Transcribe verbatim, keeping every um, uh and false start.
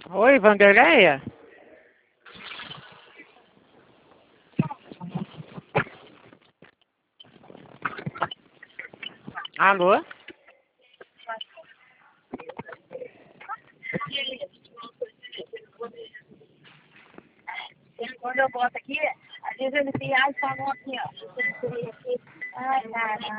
Oi, Vanderleia? Alô? Quando eu boto aqui, às vezes ele viaja e fala aqui, ó. Ai, cara.